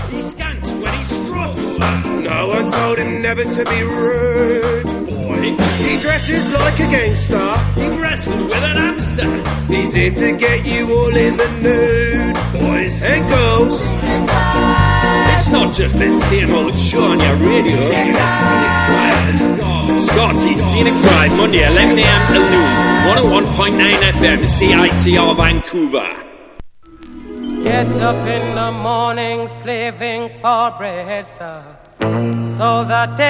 He scants when he struts. No one told him never to be rude. Boy, he dresses like a gangster. He wrestled with an hamster. He's here to get you all in the nude. Boys and girls. It's not just this same old show on your radio. Scottie's Scenic Drive, Monday 11 a.m. to noon. 101.9 FM, CITR Vancouver. Get up in the morning, slaving for bread, sir, so that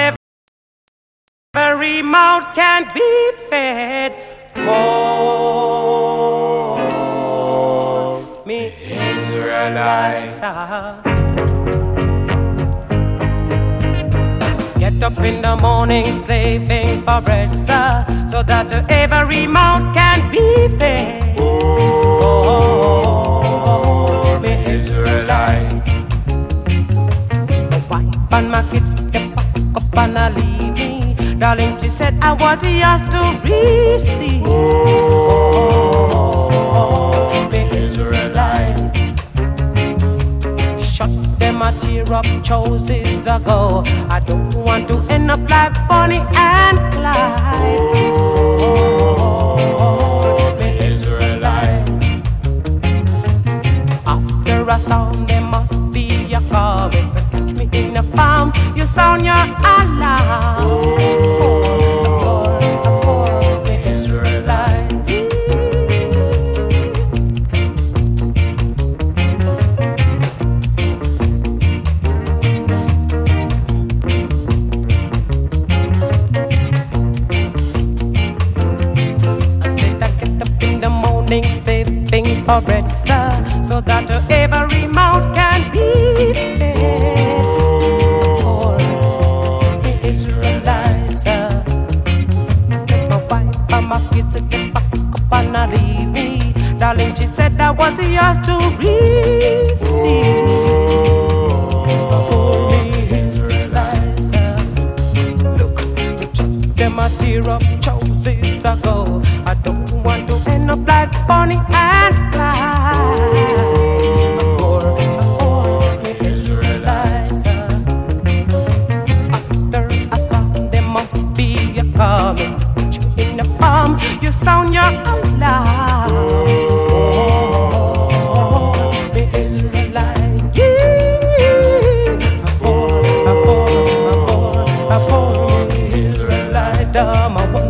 every mouth can be fed. Call me Israelites. Get up in the morning, slaving for bread, sir, so that every mouth can be fed. Oh, me Israelite. The wife and my kids, they pack up and I leave me. Darling, she said I was yours to receive. Oh, me Israelite. Shut them a tear up choices ago. I don't want to end up like Bonnie and Clyde. Oh, me Israelite. After a storm, there must be a calm. If you catch me in a farm, you sound your alarm. Oh, me Israelite. Slaving for bread, sir, so that every mouth can be fed. Oh, the Israelites, sir. My wife and my kids, they pack up and I leave me. Darling, she said I was yours to receive. Oh, the Israelites, sir. Look, you chuck them a tear up choices ago. I don't want to end up like Bonnie and Clyde. The Israelites. After a storm, there must be a calm. Put you in the palm, you sound your alarm. Oh, the Israelites. Yeah. The Israelites.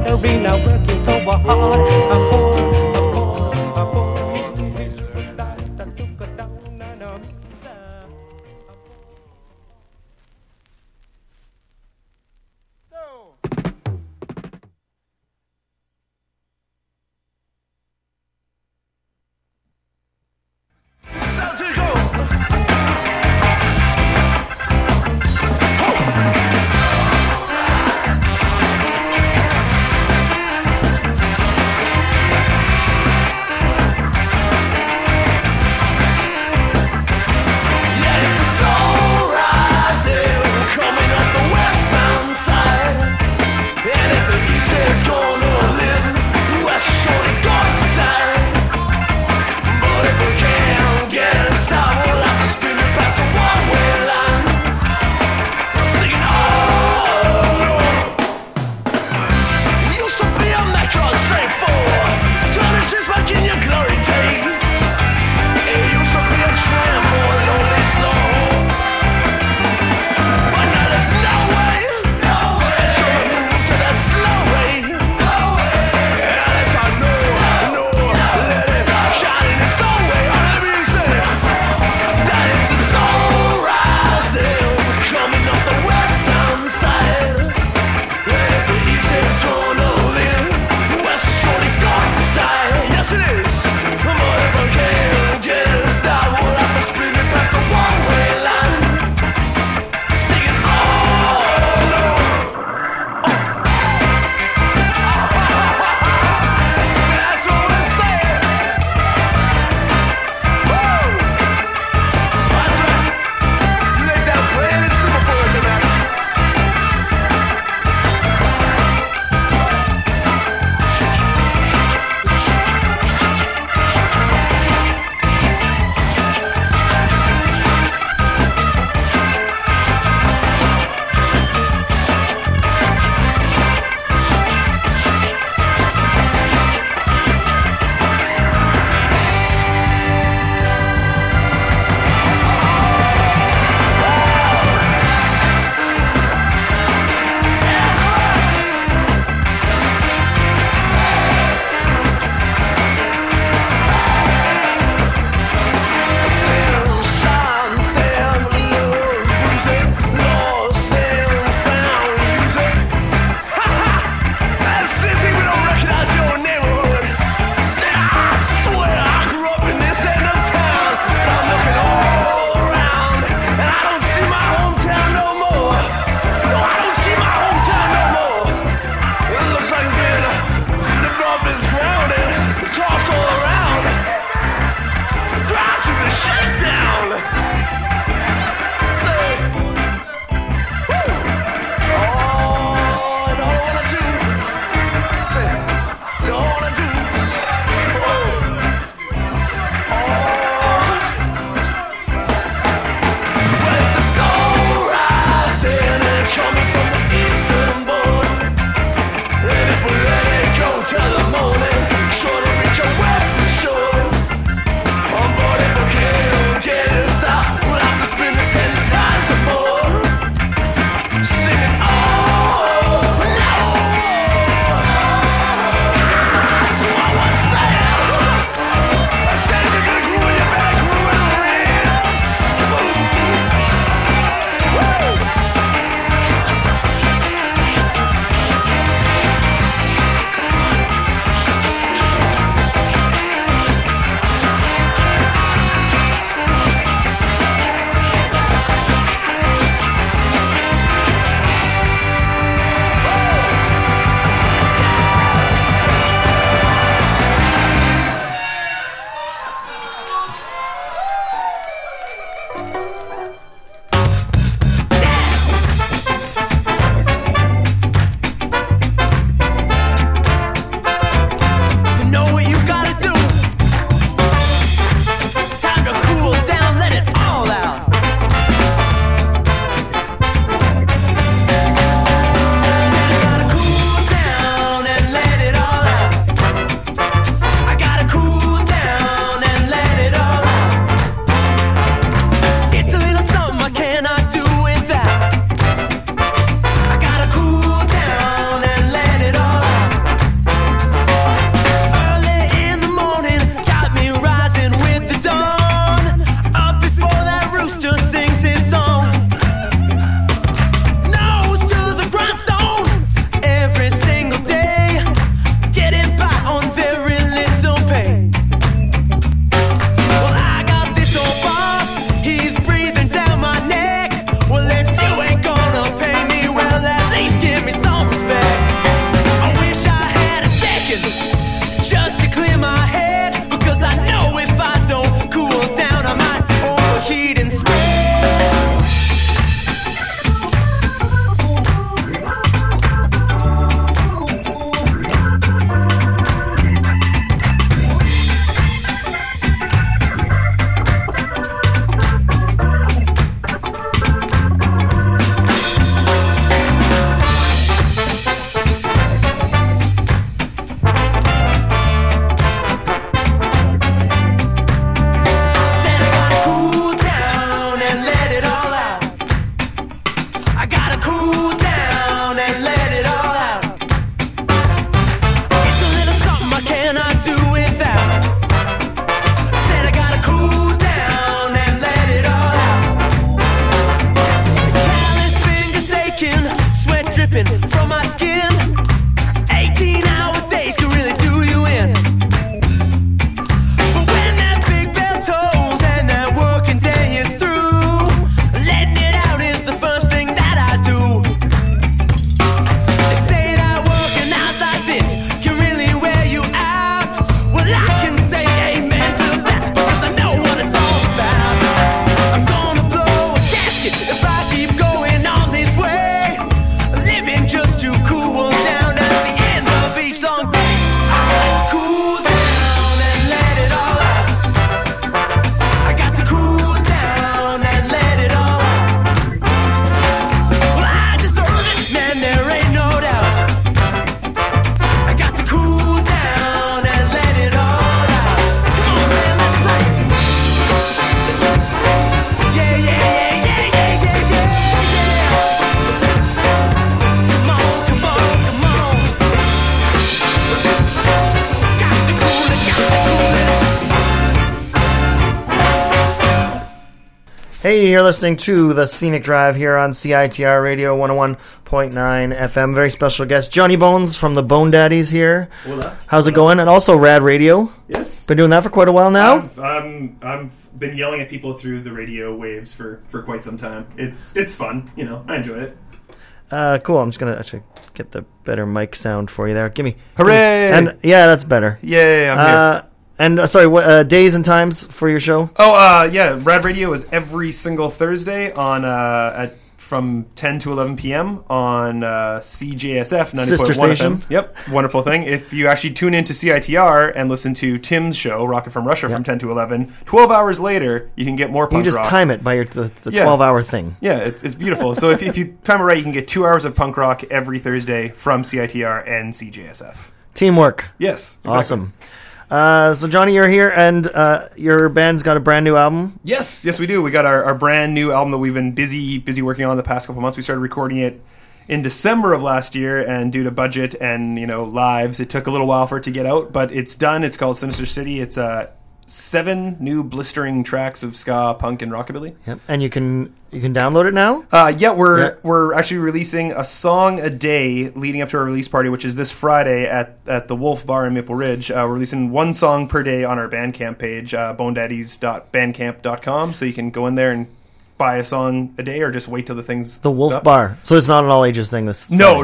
Hey, you're listening to The Scenic Drive here on CITR Radio 101.9 FM. Very special guest, Johnny Bones from the Bone Daddies here. Hola. How's it going? And also Rad Radio. Yes. Been doing that for quite a while now? I've been yelling at people through the radio waves for quite some time. It's fun, I enjoy it. Cool. I'm just going to actually get the better mic sound for you there. Give me. Hooray! And yeah, that's better. Yay, I'm here. And sorry, what days and times for your show? Yeah, Rad Radio is every single Thursday on from 10 to 11 p.m. on CJSF 90.1 Sister station. FM. Yep, wonderful thing. If you actually tune into CITR and listen to Tim's show, Rocket from Russia, from 10 to 11, 12 hours later, you can get more punk rock. You just time it by the 12-hour thing. Yeah, it's beautiful. So if you time it right, you can get 2 hours of punk rock every Thursday from CITR and CJSF. Teamwork. Yes, exactly. Awesome. So Johnny, you're here, and your band's got a brand new album. Yes, we do. We got our brand new album that we've been busy working on the past couple months. We started recording it in December of last year, and due to budget and lives, it took a little while for it to get out, but it's done. It's called Sinister City. It's 7 new blistering tracks of ska, punk, and rockabilly. Yep, and you can download it now. We're actually releasing a song a day leading up to our release party, which is this Friday at the Wolf Bar in Maple Ridge. We're releasing 1 song per day on our Bandcamp page, bonedaddies.bandcamp.com, so you can go in there and buy a song a day, or just wait till the thing's The Wolf up. Bar. So it's not an all ages thing. No.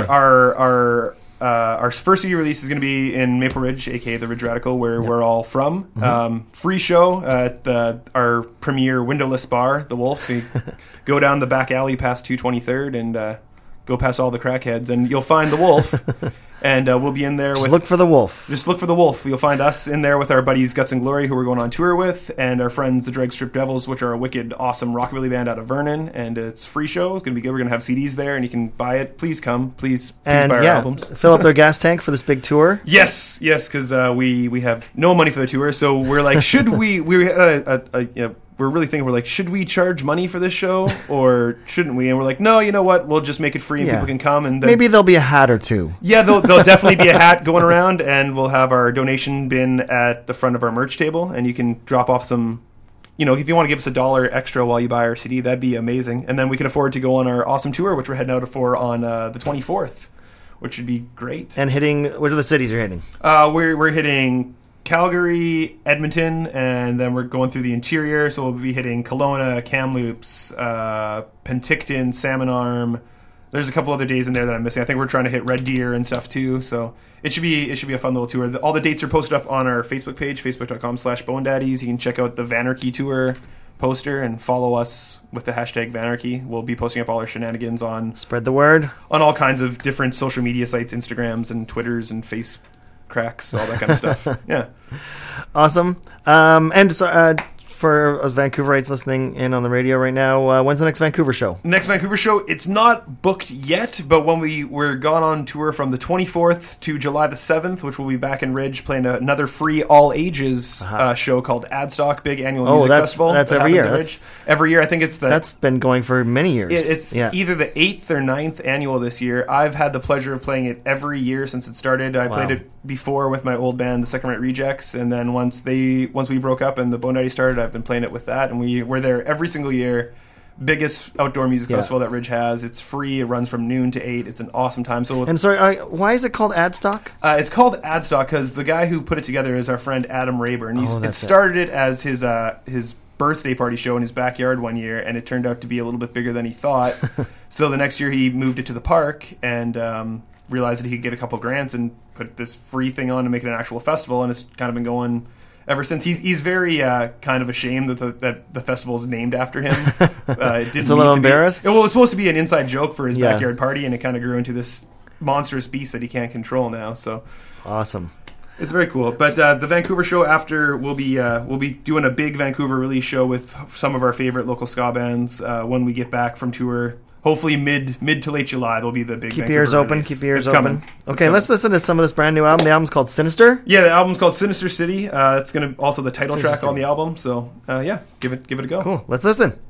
Okay. Our first CD release is going to be in Maple Ridge, aka the Ridge Radical, where we're all from. Mm-hmm. Free show at our premier windowless bar, The Wolf. We go down the back alley past 223rd and go past all the crackheads, and you'll find The Wolf. And we'll be in there Just look for The Wolf. Just look for The Wolf. You'll find us in there with our buddies Guts and Glory, who we're going on tour with, and our friends the Drag Strip Devils, which are a wicked, awesome rockabilly band out of Vernon. And it's a free show. It's going to be good. We're going to have CDs there, and you can buy it. Please come. Please buy our albums. Fill up their gas tank for this big tour. Yes, because we have no money for the tour, so we're like, should we? We're really thinking, we're like, should we charge money for this show, or shouldn't we? And we're like, no, you know what? We'll just make it free, and people can come. And then, maybe there'll be a hat or two. Yeah, there'll definitely be a hat going around, and we'll have our donation bin at the front of our merch table, and you can drop off some. If you want to give us $1 extra while you buy our CD, that'd be amazing. And then we can afford to go on our awesome tour, which we're heading out for on the 24th, which should be great. And what are the cities you're hitting? We're hitting Calgary, Edmonton, and then we're going through the interior, so we'll be hitting Kelowna, Kamloops, Penticton, Salmon Arm. There's a couple other days in there that I'm missing. I think we're trying to hit Red Deer and stuff too, so it should be a fun little tour. All the dates are posted up on our Facebook page, facebook.com/bonedaddies. You can check out the Vanarchy tour poster and follow us with the hashtag Vanarchy. We'll be posting up all our shenanigans on Spread the word on all kinds of different social media sites, Instagrams and Twitters and Facebook cracks, all that kind of stuff. Yeah. Awesome. And so, for Vancouverites listening in on the radio right now, when's the next Vancouver show? Next Vancouver show, it's not booked yet, but when we're gone on tour from the 24th to July the 7th, which we'll be back in Ridge playing another free all-ages show called Adstock, big annual music festival. That's every year. Every year. I think that's been going for many years. It's either the 8th or 9th annual this year. I've had the pleasure of playing it every year since it started. I played it before with my old band, the Second Rate Rejects, and then once we broke up and the Bone Daddies started, I've been playing it with that, and we're there every single year. Biggest outdoor music festival that Ridge has. It's free. It runs from noon to 8. It's an awesome time. So, and sorry, why is it called Adstock? It's called Adstock because the guy who put it together is our friend Adam Rayburn. It started it as his birthday party show in his backyard one year, and it turned out to be a little bit bigger than he thought. So the next year he moved it to the park and realized that he could get a couple grants and put this free thing on to make it an actual festival, and it's kind of been going ever since. He's very kind of ashamed that the festival is named after him. It's a little embarrassed? It was supposed to be an inside joke for his backyard party, and it kind of grew into this monstrous beast that he can't control now. So awesome. It's very cool. But the Vancouver show after, we'll be doing a big Vancouver release show with some of our favorite local ska bands when we get back from tour. Hopefully mid to late July, there'll be the big Keep your ears open. release. Keep your ears It's open. coming. Okay, let's listen to some of this brand new album. The album's called Sinister. Yeah, the album's called Sinister City. It's going to also the title Sinister track City. on the album. So give it a go. Cool. Let's listen.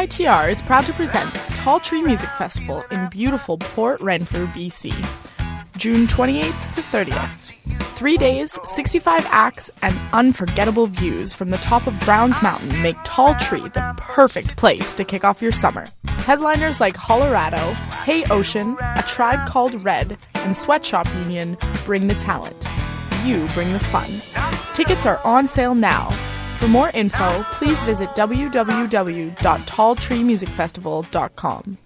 CITR is proud to present the Tall Tree Music Festival in beautiful Port Renfrew, BC. June 28th to 30th. 3 days, 65 acts, and unforgettable views from the top of Browns Mountain make Tall Tree the perfect place to kick off your summer. Headliners like Colorado, Hey Ocean, A Tribe Called Red, and Sweatshop Union bring the talent. You bring the fun. Tickets are on sale now. For more info, please visit www.talltreemusicfestival.com.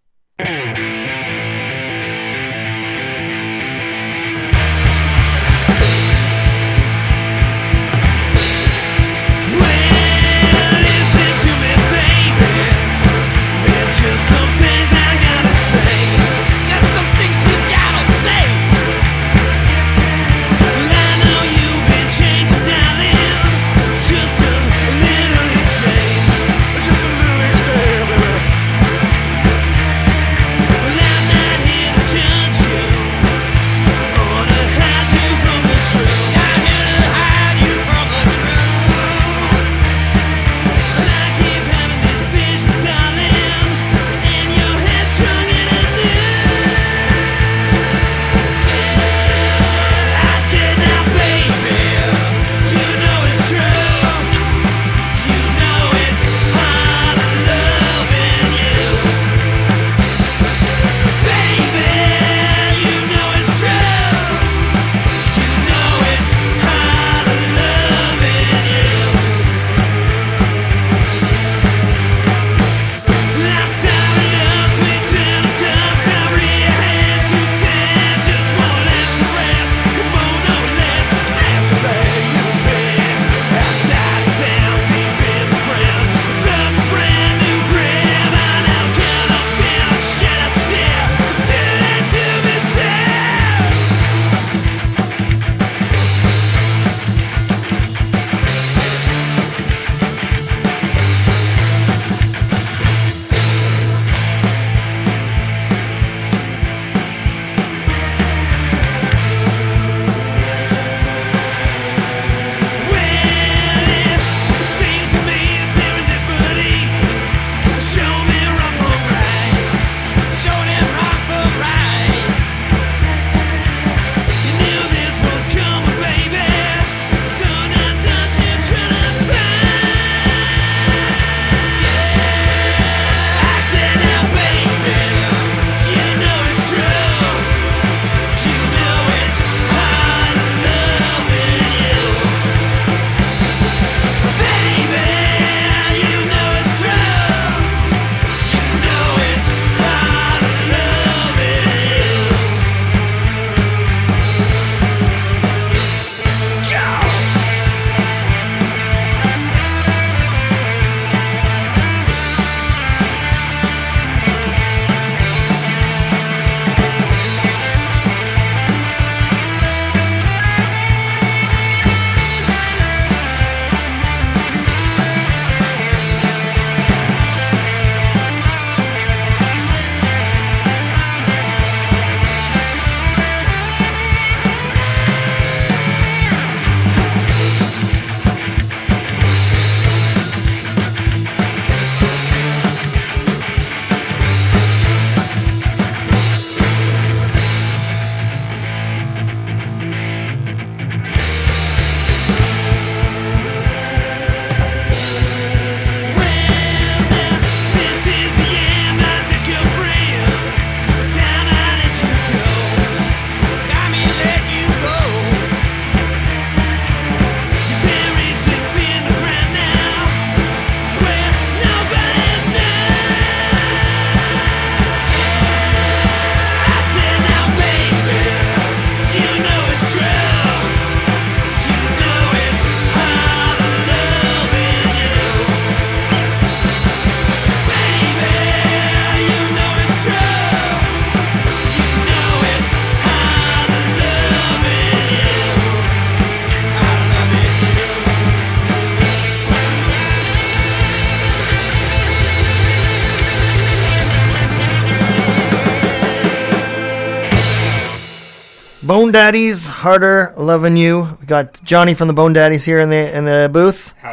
Bone Daddies, Harder Loving You. We got Johnny from the Bone Daddies here in the booth. Howdy.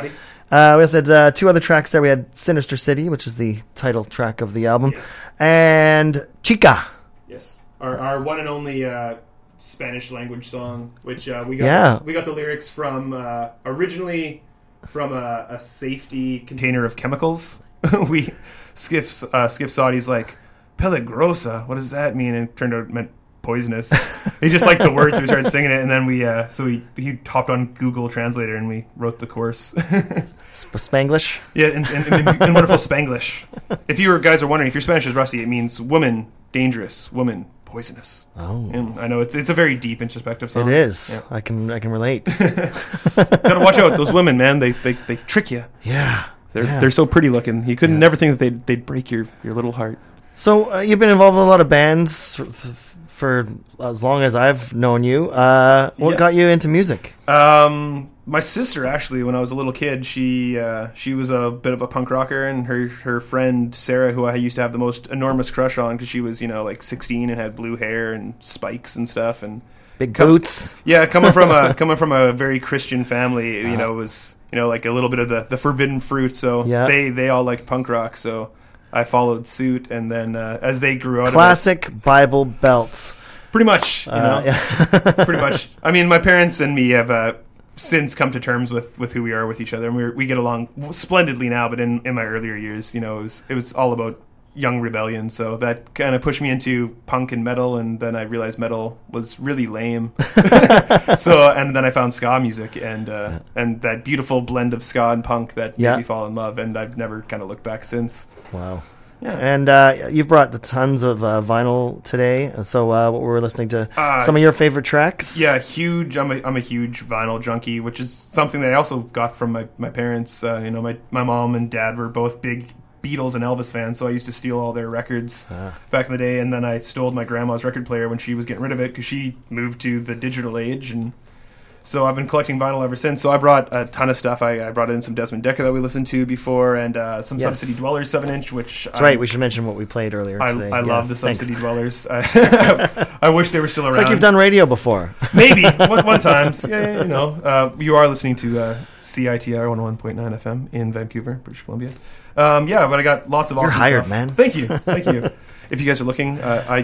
We also had 2 other tracks there. We had Sinister City, which is the title track of the album, and Chica. Yes, our one and only Spanish language song, which we got the lyrics from originally from a safety container of chemicals. Skiff saw it, he's like, peligrosa, what does that mean? And it turned out it meant poisonous. He just liked the words, so we started singing it, and then he hopped on Google Translator and we wrote the chorus. Spanglish? Yeah, in wonderful Spanglish. If you guys are wondering, if your Spanish is rusty, it means woman, dangerous, woman, poisonous. Oh. And I know it's a very deep, introspective song. It is. Yeah. I can relate. Gotta watch out, those women, man, they trick you. Yeah. They're so pretty looking. You couldn't never think that they'd break your little heart. So you've been involved in a lot of bands for as long as I've known you. What got you into music? My sister, actually, when I was a little kid, she was a bit of a punk rocker, and her friend Sarah, who I used to have the most enormous crush on because she was, like 16 and had blue hair and spikes and stuff and big boots. Yeah, coming from a very Christian family, was like a little bit of the forbidden fruit. So they all liked punk rock, so I followed suit, and then as they grew out classic of it, Bible Belt. Pretty much, pretty much. I mean, my parents and me have since come to terms with who we are with each other, and we get along splendidly now. But in my earlier years, it was all about young rebellion, so that kind of pushed me into punk and metal, and then I realized metal was really lame. And then I found ska music, and that beautiful blend of ska and punk that made me fall in love, and I've never kind of looked back since. Wow. Yeah. And you've brought the tons of vinyl today. So what we're listening to, some of your favorite tracks? Yeah, huge. I'm a huge vinyl junkie, which is something that I also got from my parents. My mom and dad were both big Beatles and Elvis fans, so I used to steal all their records back in the day, and then I stole my grandma's record player when she was getting rid of it because she moved to the digital age, and so I've been collecting vinyl ever since. So I brought a ton of stuff. I brought in some Desmond Dekker that we listened to before, and some Sub City Dwellers 7-inch, which... That's right, we should mention what we played earlier today. I love the Sub City Dwellers. I wish they were still around. It's like you've done radio before. Maybe, one time. Yeah, you are listening to CITR 101.9 FM in Vancouver, British Columbia. But I got lots of awesome stuff. You're hired, man. Thank you. If you guys are looking, I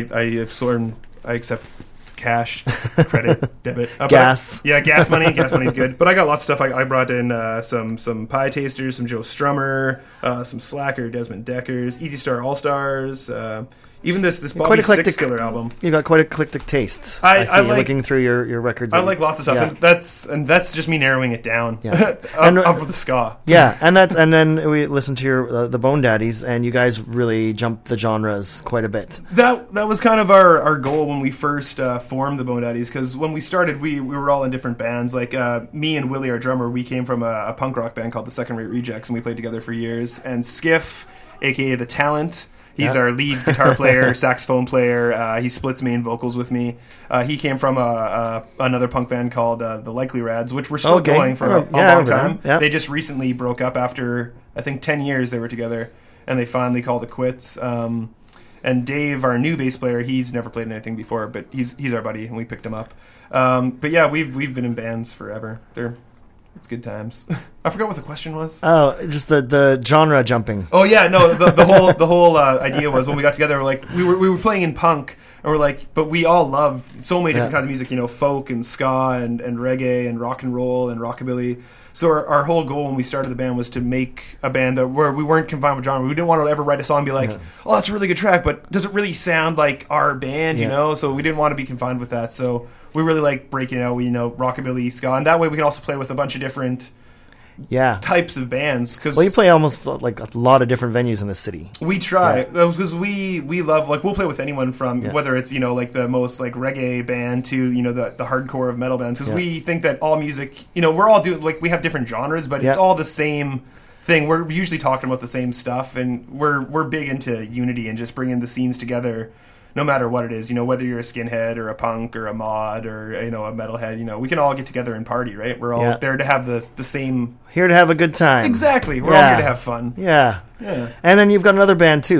accept cash, credit, debit, gas. Gas money. Gas money's good. But I got lots of stuff. I brought in some Pie Tasters, some Joe Strummer, some Slacker, Desmond Dekkers, Easy Star All Stars. Even this Bobby Sixkiller album. You got quite eclectic taste. I see like, looking through your records. I like lots of stuff, and that's just me narrowing it down. Yeah. up for the ska. Yeah, and then we listened to your the Bone Daddies, and you guys really jumped the genres quite a bit. That was kind of our goal when we first formed the Bone Daddies, because when we started, we were all in different bands. Like me and Willie, our drummer, we came from a punk rock band called the Second Rate Rejects, and we played together for years. And Skiff, aka The Talent. He's our lead guitar player, saxophone player. He splits main vocals with me. He came from another punk band called the Likely Rads, which we're still going for a long time. Yeah. They just recently broke up after, I think, 10 years they were together, and they finally called it quits. And Dave, our new bass player, he's never played anything before, but he's our buddy, and we picked him up. But yeah, we've been in bands forever. It's good times. I forgot what the question was. Oh, just the genre jumping. Oh yeah, no. The whole idea was when we got together, we were playing in punk, and we're like, but we all love so many different kinds of music, folk and ska and reggae and rock and roll and rockabilly. So our whole goal when we started the band was to make a band where we weren't confined with genre. We didn't want to ever write a song and be like, oh, that's a really good track, but does it really sound like our band? So we didn't want to be confined with that. So we really like breaking out, rockabilly, ska, and that way we can also play with a bunch of different types of bands. Well, you play almost like a lot of different venues in the city. We try because we love, we'll play with anyone from whether it's the most reggae band to the hardcore of metal bands, because we think that all music, we're all doing, we have different genres, but it's all the same thing. We're usually talking about the same stuff, and we're big into unity and just bringing the scenes together. No matter what it is, whether you're a skinhead or a punk or a mod or, a metalhead, we can all get together and party, right? We're all there to have the same... Here to have a good time. Exactly. We're all here to have fun. Yeah. And then you've got another band, too.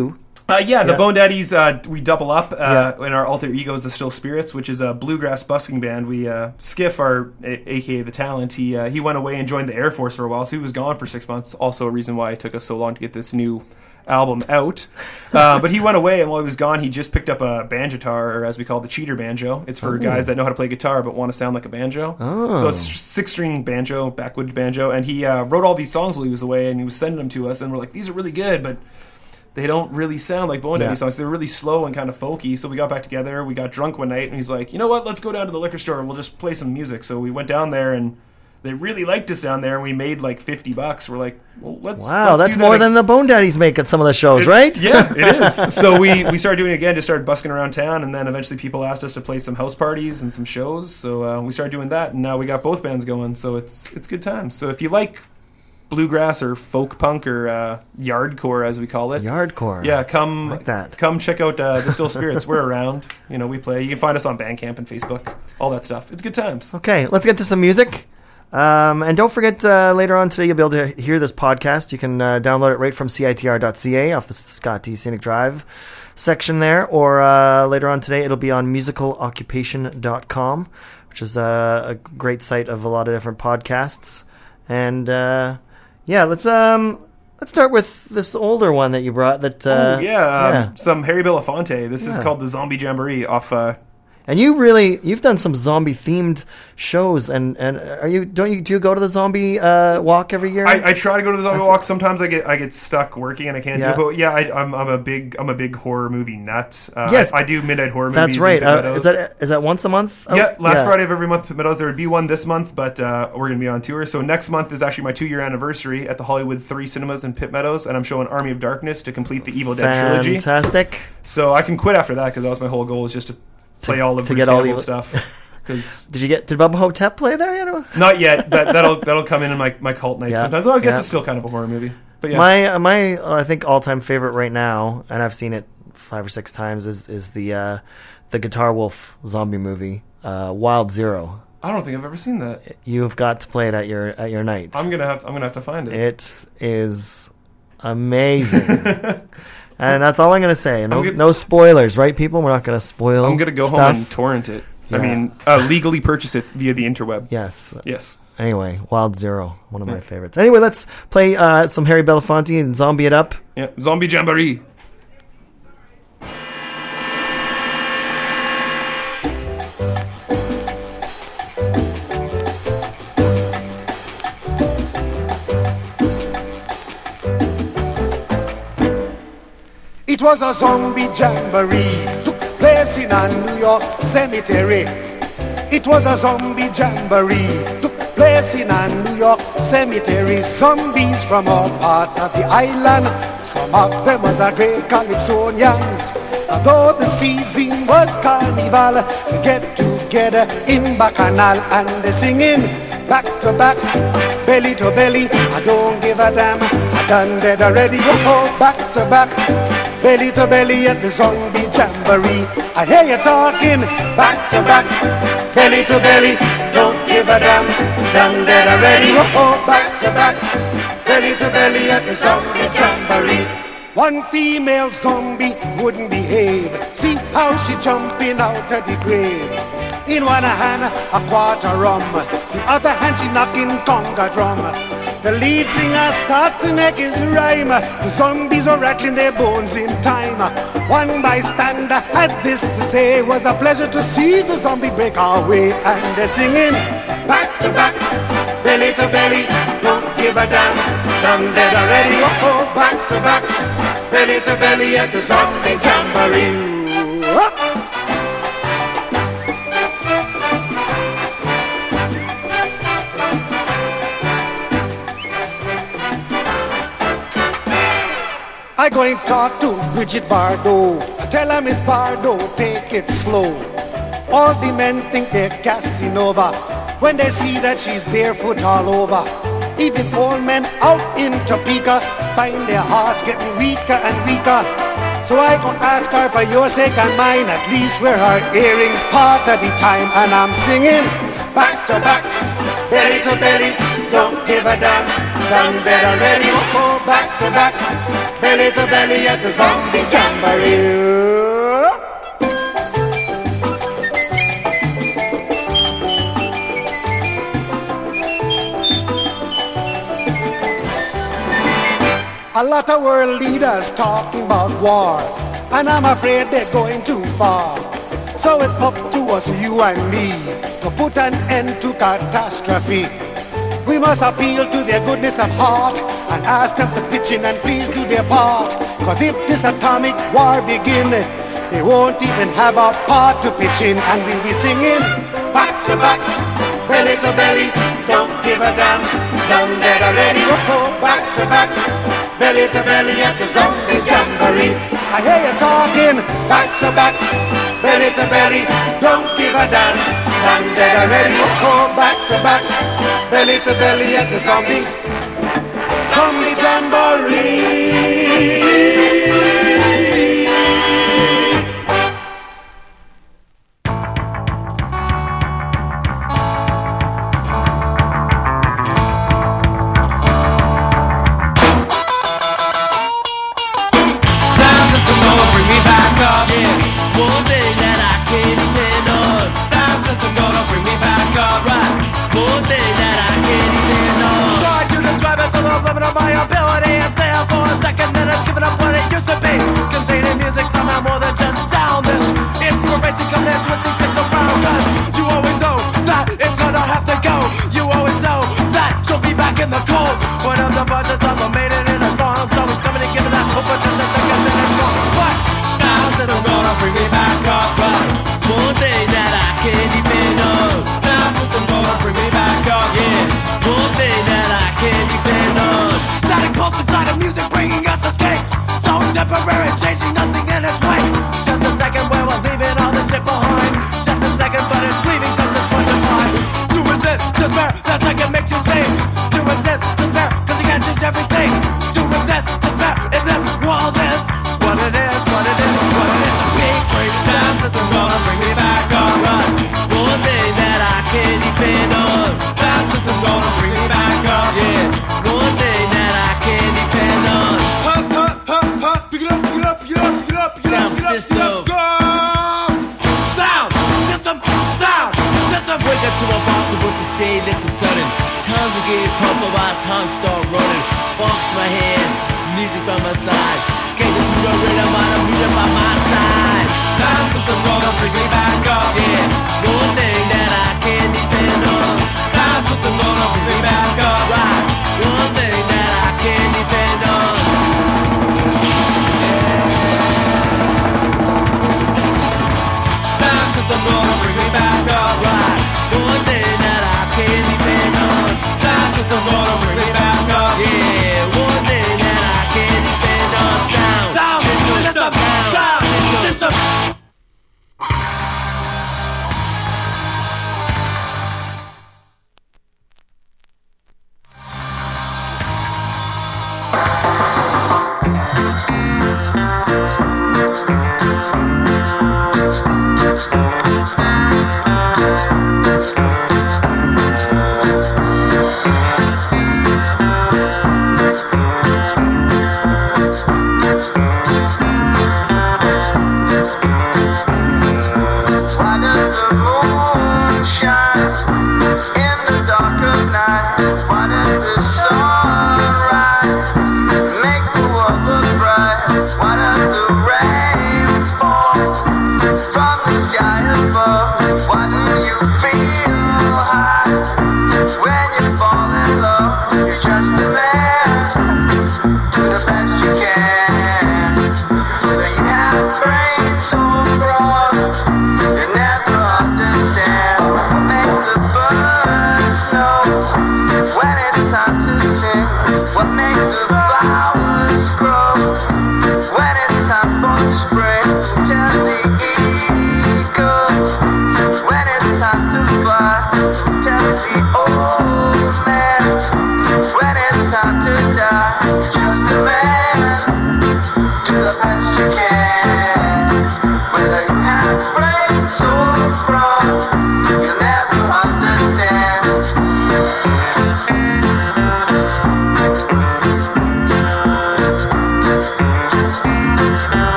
The Bone Daddies, we double up in our alter egos, the Still Spirits, which is a bluegrass busking band. We Skiff, aka the Talent, he went away and joined the Air Force for a while, so he was gone for 6 months. Also a reason why it took us so long to get this new album out. But he went away, and while he was gone, he just picked up a banjotar, or as we call it, the cheater banjo. It's for guys that know how to play guitar but want to sound like a banjo. So it's 6-string banjo, backwoods banjo, and he wrote all these songs while he was away, and he was sending them to us, and we're like, these are really good, but they don't really sound like Bone Daddy songs. They're really slow and kind of folky. So we got back together, we got drunk one night, and he's like, you know what, let's go down to the liquor store and we'll just play some music. So we went down there, and they really liked us down there, and we made like $50. We're like, well, let's that's do more that. than the Bone Daddies make at some of the shows, right? Yeah, it is. So we started doing it again, just started busking around town, and then eventually people asked us to play some house parties and some shows. So we started doing that, and now we got both bands going. So it's good times. So if you like bluegrass or folk punk or yardcore, as we call it. Yardcore. Yeah, come like that. Come check out the Still Spirits. We're around. We play. You can find us on Bandcamp and Facebook. All that stuff. It's good times. Okay, let's get to some music. And don't forget, later on today, you'll be able to hear this podcast. You can download it right from CITR.ca off the Scott D. Scenic Drive section there. Or later on today, it'll be on musicaloccupation.com, which is a great site of a lot of different podcasts. And let's start with this older one that you brought. Some Harry Belafonte. This is called the Zombie Jamboree off. And you've done some zombie themed shows, and do you go to the zombie walk every year? I try to go to the zombie walk. Sometimes I get stuck working and I can't do it. But I'm a big horror movie nut. Yes, I do midnight horror movies. That's right. Is that once a month? Last Friday of every month at Pitt Meadows. There would be one this month, but we're going to be on tour. So next month is actually my 2-year anniversary at the Hollywood 3 Cinemas in Pitt Meadows, and I'm showing Army of Darkness to complete the Evil Dead trilogy. Fantastic. So I can quit after that because that was my whole goal, is just to play all of Bruce Campbell's stuff. Did Bubba Hotep play there? Not yet. That'll come in my cult night sometimes. Well, I guess it's still kind of a horror movie. But yeah. My I think all-time favorite right now, and I've seen it 5 or 6 times, is the Guitar Wolf zombie movie, Wild Zero. I don't think I've ever seen that. You've got to play it at your night. I'm gonna have to find it. It is amazing. And that's all I'm going to say. No spoilers, right, people? We're not going to spoil I'm going to go stuff. home and torrent it. Yeah. I mean, legally purchase it via the interweb. Yes. Anyway, Wild Zero, one of my favorites. Anyway, let's play some Harry Belafonte and zombie it up. Yeah, Zombie Jamboree. It was a zombie jamboree, took place in a New York cemetery. It was a zombie jamboree, took place in a New York cemetery. Zombies from all parts of the island, some of them was a great calypsonians. Although the season was carnival, they get together in Bacchanal and they singing back to back, belly to belly. I don't give a damn, I done dead already. Oh, back to back, belly to belly at the zombie jamboree. I hear you talking back to back, belly to belly. Don't give a damn, done dead already. Oh, back to back, belly to belly at the zombie jamboree. One female zombie wouldn't behave. See how she jumping out of the grave. In one hand a quarter rum, the other hand she knocking conga drum. The lead singer starts to make his rhyme. The zombies are rattling their bones in time. One bystander had this to say: it was a pleasure to see the zombie break our way. And they're singing back to back, belly to belly. Don't give a damn, done dead already. Oh, back to back, belly to belly at the zombie jamboree. I go and talk to Bridget Bardot. I tell her, Miss Bardot, take it slow. All the men think they're Casanova when they see that she's barefoot all over. Even old men out in Topeka find their hearts getting weaker and weaker. So I go ask her for your sake and mine, at least wear her earrings part of the time. And I'm singing back to back, belly to belly, don't give a damn. done, better, ready, oh, back to back, belly to belly at the Zombie Jamboree. A lot of world leaders talking about war, and I'm afraid they're going too far. So it's up to us, you and me, to put an end to catastrophe. We must appeal to their goodness of heart and ask them to pitch in and please do their part. Cause if this atomic war begin, they won't even have a part to pitch in, and we'll be singing back to back, belly to belly, don't give a damn, done, dead, already, oh, back to back, belly to belly at the Zombie Jamboree. I hear you talking back to back, belly to belly, don't give a damn, done, dead, already, oh, back to back, belly to belly at the Zombie Jamboree. My ability and there for a second, then I've given up what it used to be. Containing music somehow more than just sound. This inspiration comes in twisting things around. Cause you always know that it's gonna have to go. You always know that she'll be back in the cold. One of the bunches of them made it in a song. So it's coming and giving that hope for just a second, then it's gone. What? Sound system gonna bring me back up. But one thing that I can't depend on. Sound system gonna bring me back up. Yeah, one thing that I can't depend on. Static pulse inside of music bringing us escape. So temporary, changing nothing in its way. Just a second where we're leaving all this shit behind. Just a second, but it's leaving just as much as mine. To resist despair, that second makes you sing. To resist despair, cause you can't change everything. To resist despair, if this world is what it is, what it is, what it is. A big crazy sound system gonna bring me back on. One thing that I can't depend on. Sound system gonna bring me back up. Yeah, one thing that I can't depend on. Pick it up, pick it up, pick it up, pick it up, pick it up, pick it up, pick it up, go! Sound system, sound system. Wake up to my boss and what's the shade that's the sudden. Times are getting tough, but my time start running. Funks my hand, music by my side. Can't get to the rhythm, I'm music by my side. Sound system gonna bring me back up. Yeah, one thing that I can't depend on. Sound system gonna bring me back up. Right, one thing that I can't depend on. Sound system gonna bring me back up. Right, one thing that I can't depend on. Sound system gonna bring me back up. Yeah, one thing that I can't depend on. Sound system.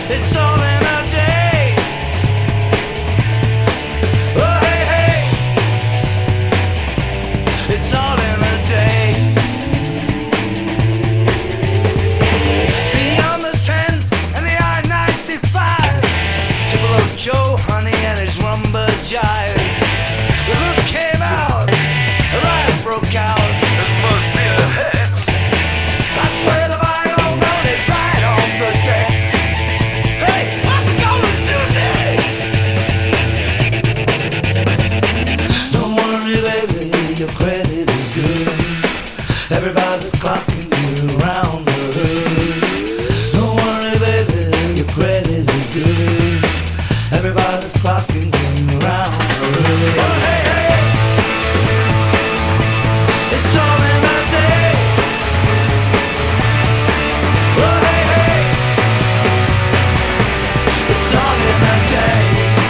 It's all in a day. Oh, hey, hey. It's all in a day. Beyond the 10 and the I-95, to below Joe Honey and his rumba jive. The hook came out, the riot broke out. It must be a hex. I swear the vinyl melted right on the desk. Hey, what's it gonna do next? Don't worry, baby, your credit is good. Everybody's clocking you around the hood. Don't worry, baby, your credit is good. Everybody's clocking you around the hood. Oh, hey, hey. It's all in a day. Oh, hey, hey. It's all in a day.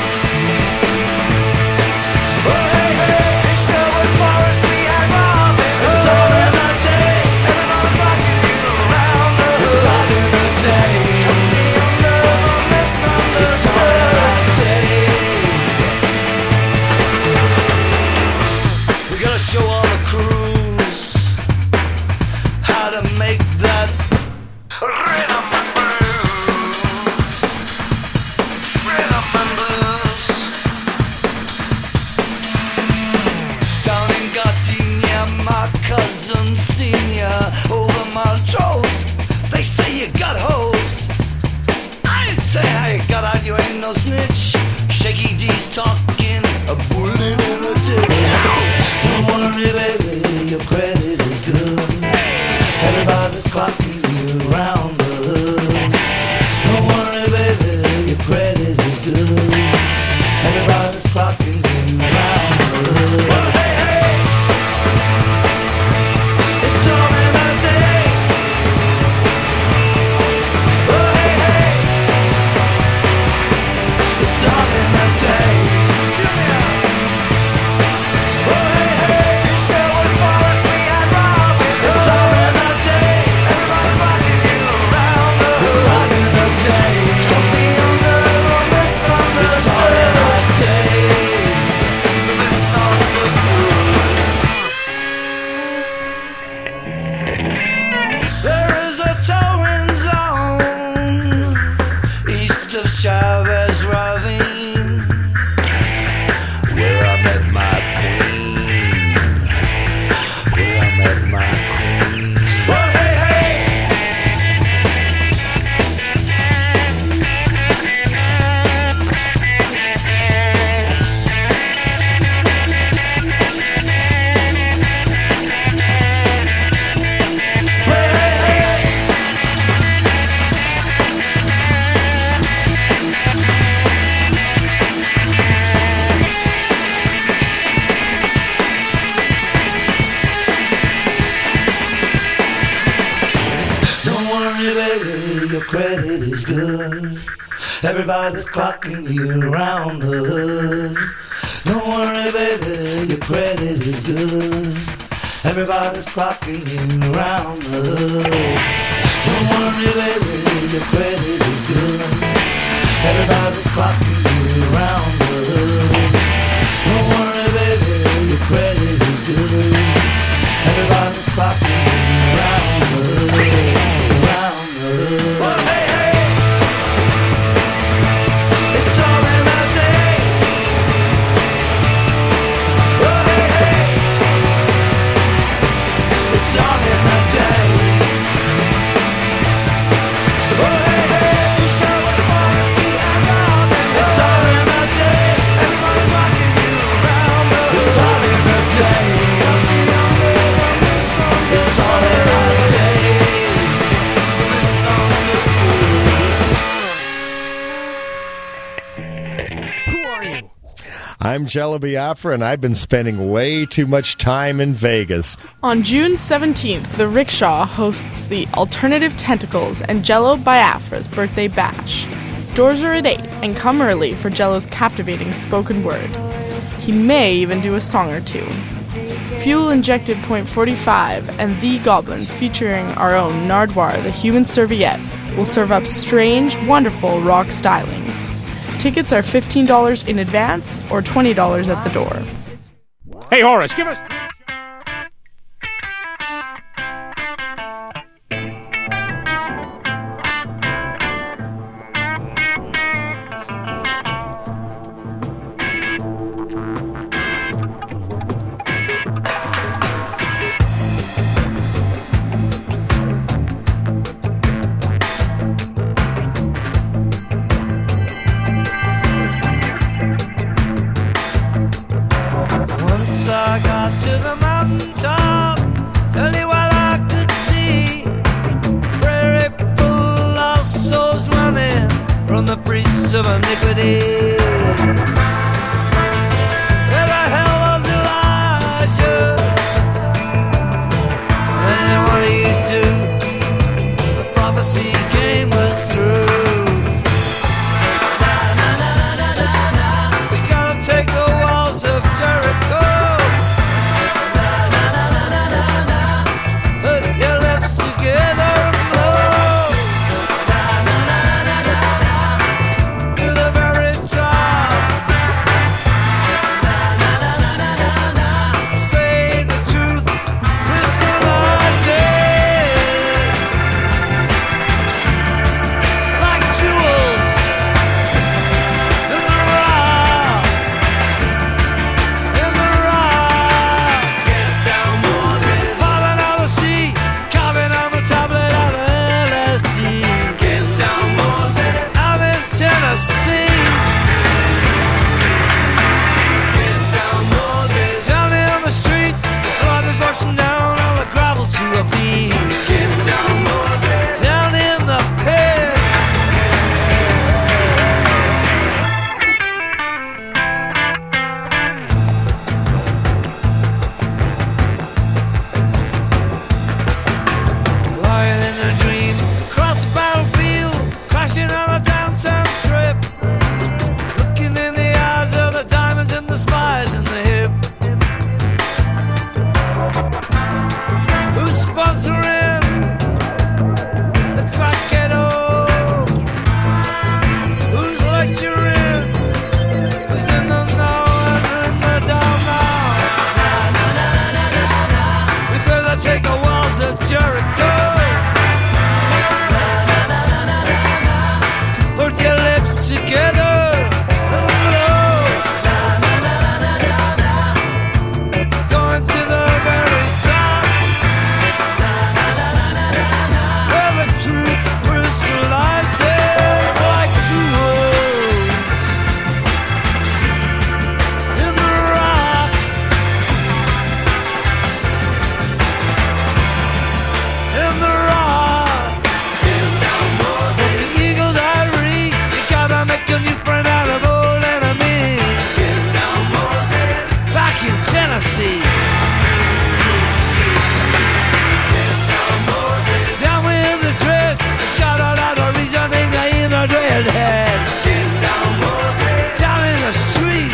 Oh, hey, hey. In Sherwood Forest we had Robin. It's all in a day. Everybody's rocking you around the hood. It's all in a day. Don't be under or misunderstood. It's all in a day. We gotta show all the crews how to make that rhythm and blues. Rhythm and blues. Down in Gardenia, my cousin senior over my toes. They say you got hosed. I ain't say how you got out, you ain't no snitch. Shaky D's talking, a bullet in a ditch. Don't worry, baby, your credit is good. Everybody's clocking you around the hood. Don't worry, baby, your credit is good. Everybody's clocking you around the hood. Oh, hey, hey. It's all in a day. Oh, hey, hey. It's all in a day. Junior. Oh, hey, hey. In Sherwood Forest we had Robin. It's all in a day. Everybody's rocking you around the hood. It's all in a day. Don't be under or misunderstood. It's all in a day. Misunderstood. There is a towing zone east of Chavez Ravine, where I met my queen. Where I met my queen. Oh, hey, hey. Don't worry, baby, your credit is good. Everybody's clocking you around the hood. Don't worry, baby, your credit is good. Everybody's clocking you around the hood. Don't worry, baby, your credit is good. Everybody's clocking you around the hood. Don't worry, baby, your credit is good. Everybody's clocking you around the hood. Around the hood. Oh, hey, hey. It's all in a day. Oh, hey, hey. It's all in a day. Oh, hey, hey. You show it for us, we have Robin. It's all in a day. Everybody's rocking you around the hood. It's all in a day. Don't be under or misunderstood. It's all in a day. Who are you? I'm Jello Biafra, and I've been spending way too much time in Vegas. On June 17th, the Rickshaw hosts the Alternative Tentacles and Jello Biafra's birthday bash. Doors are at 8, and come early for Jello's captivating spoken word. He may even do a song or two. Fuel-injected .45 and The Goblins featuring our own Nardwar the Human Serviette will serve up strange, wonderful rock stylings. Tickets are $15 in advance or $20 at the door. Hey, Horace, give us... Once I got to the mountaintop, tell you what I could see. Prairie full of souls running from the priests of iniquity. Where the hell was Elijah? And what do you do? The prophecy came was through. We gotta take the walls of Jericho. Put your lips together and blow to the very top. Say the truth, crystallize it like jewels in the rock. In the rock, get down, Moses. Falling out of the sea, carving on the tablet of LSD. Get down, Moses. I'm in Tennessee. Get down, Moses. Down in the street, the blood is rushing down on the gravel to a beat. Get down, Moses. Down in the pit. Lying in a dream, across the battlefield, crashing on a downtown strip. Looking in the eyes of the diamonds and the spies in the hip. Who's sponsoring the crack ghetto? Who's lecturing? Who's in the know and in the down now? We better take the walls of Jericho. Put your lips together and blow. Going to the very top, where the truth crystallizes like jewels in the rock. In the rock. From the eagle's eyrie, you gotta make a new friend out of old enemies. Back in Tennessee. Down with the drift, got a lot of reasoning in a dreadhead. Down in the street.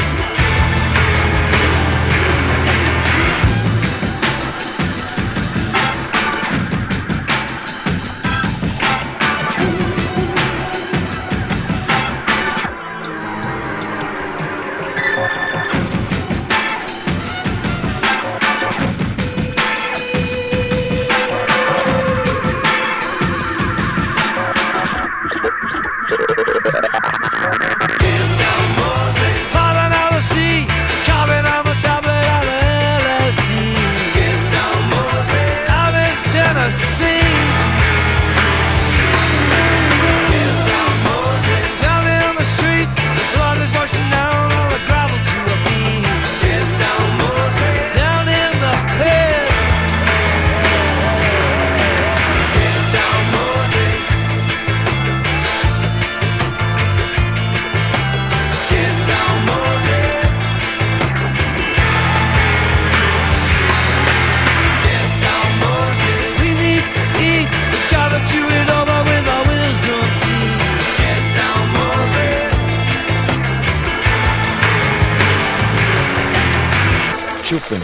Falling out of the sea, carving on the tablet of LSD. I'm in Tennessee. Down in the street, the blood is rushing down on the gravel to a beat. Down in the pit. We need to eat, we gotta chew it over with our wisdom teeth. Chuffin.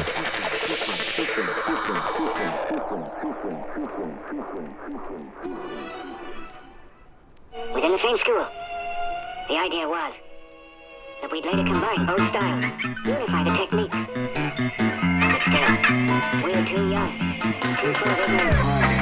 The idea was that we'd later combine both styles, unify the techniques. But still, we're too young, too far behind.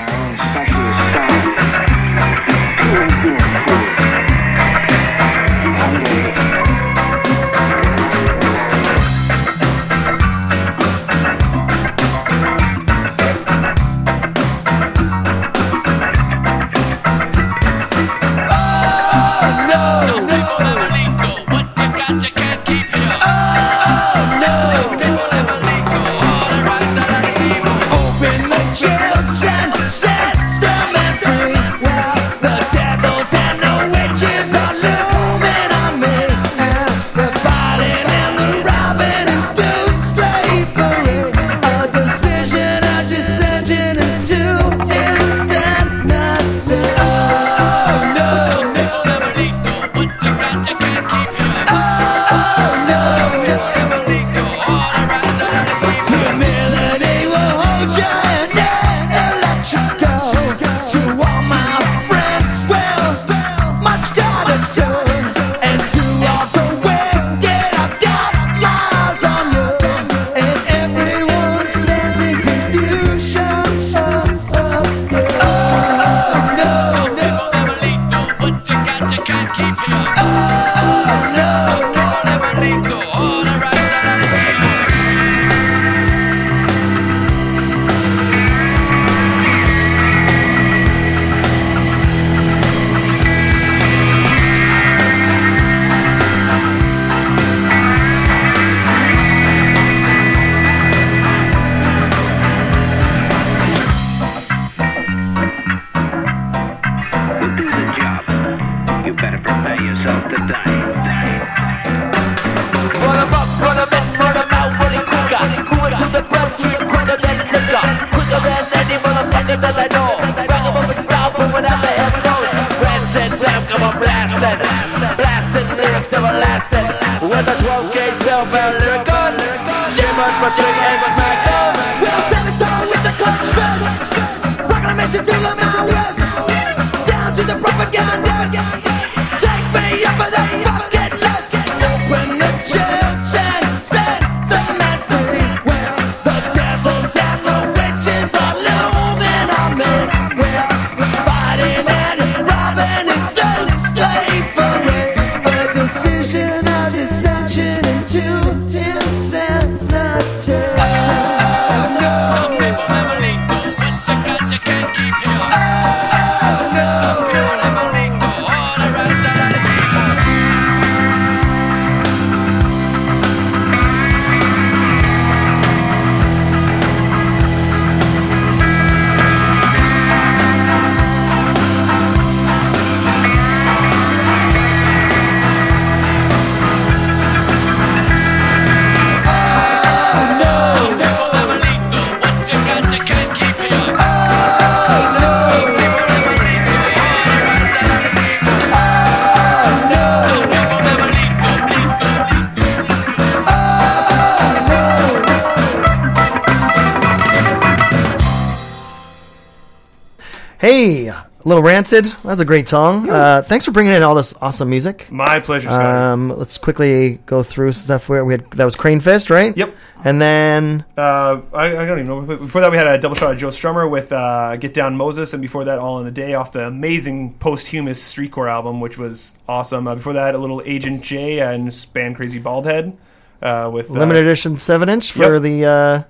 Hey, a little Rancid. That's a great song. Thanks for bringing in all this awesome music. My pleasure, Scott. Let's quickly go through stuff where we had. That was Crane Fist, right? Yep. And then I don't even know. Before that, we had a double shot of Joe Strummer with "Get Down Moses," and before that, "All in the Day" off the amazing Posthumous Streetcore album, which was awesome. Before that, a little Agent J and his band Crazy Baldhead with limited edition 7-inch for the.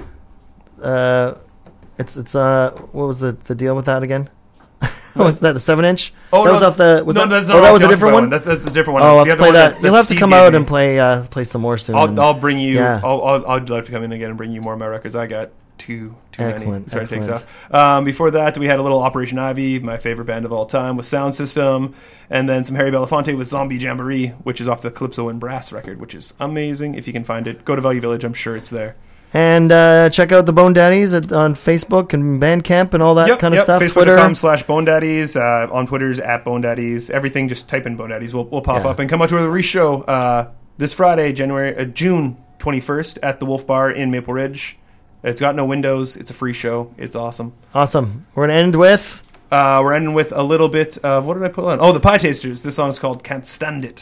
It's what was the deal with that again? Was that the 7-inch? Oh, that was off the. That was a different one. That's a different one. Oh, I'll have to play that. You'll have to Steve come out and play some more soon. I'll bring you. Yeah. I'd love to come in again and bring you more of my records. I got too Excellent. many. Sorry to take stuff. Before that, we had a little Operation Ivy, my favorite band of all time, with Sound System, and then some Harry Belafonte with Zombie Jamboree, which is off the Calypso and Brass record, which is amazing. If you can find it, go to Value Village. I'm sure it's there. And check out the Bone Daddies on Facebook and Bandcamp and all that kind of stuff. Facebook.com/Bone Daddies. On Twitter's @Bone Daddies. Everything, just type in Bone Daddies. We'll pop up. And come out to the re-show this Friday, June 21st at the Wolf Bar in Maple Ridge. It's got no windows. It's a free show. It's awesome. Awesome. We're going to end with We're ending with a little bit of, what did I put on? Oh, the Pie Tasters. This song's called Can't Stand It.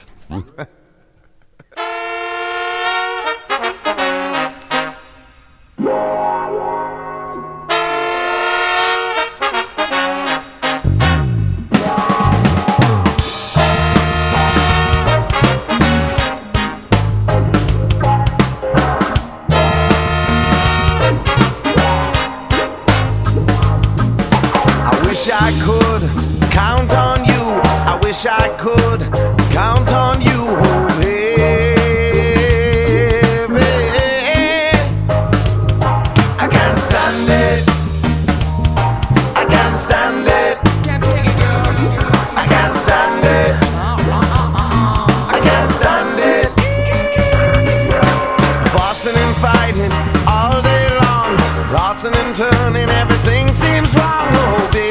I could count on you. I wish I could count on you, oh baby. I can't stand it. I can't stand it. Can't take it, girl. I can't stand it. I can't stand it. Fussing and fighting all day long, tossing and turning, everything seems wrong, oh baby.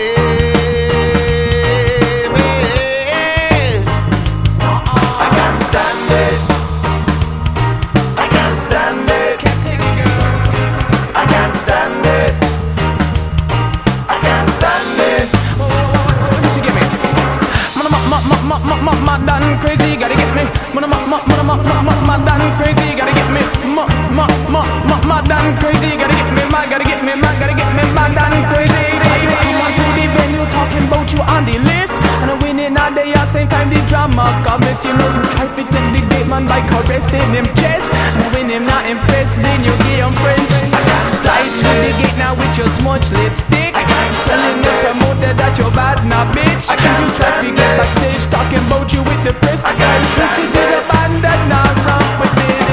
Done crazy, gotta get me. Done crazy, gotta get me. Done crazy, gotta get me. Gotta get me, done crazy. Come on to the venue, talking about you on the list. And I win in all day, at same time the drama comments. You know you try to take the great man by caressing him chest. And when him not impressed, then you get him French. Slide through the gate now with your smudge lipstick. Telling the promoter that you're bad, now bitch. You try to get backstage, talking about you with the press. This is a band that not wrong with this.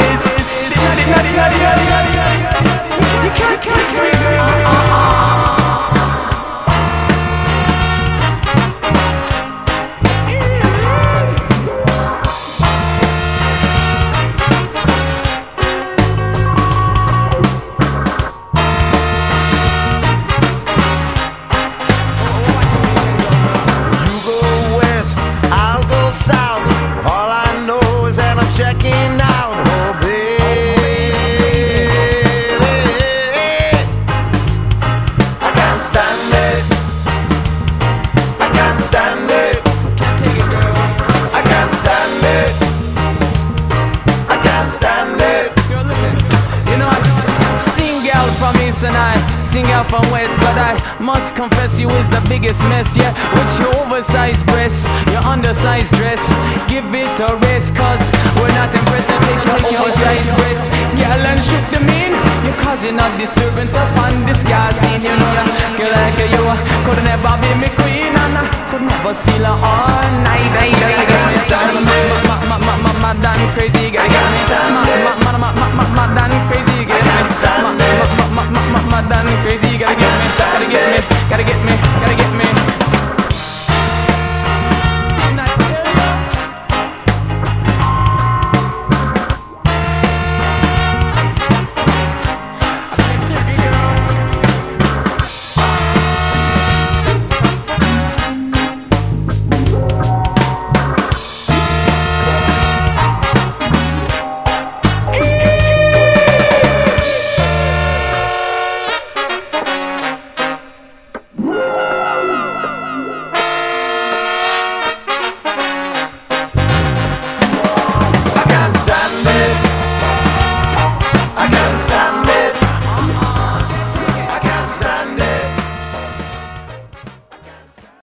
You can't see from west, but I must confess you is the biggest mess, yeah. With your oversized breasts, your undersized dress, give it a rest, cause we're not impressed. And take your oversized breasts, girl, and shoot them in. You're causing a disturbance upon this gas scene. You know ya, girl like you could never be me queen, and I could never seal her all night.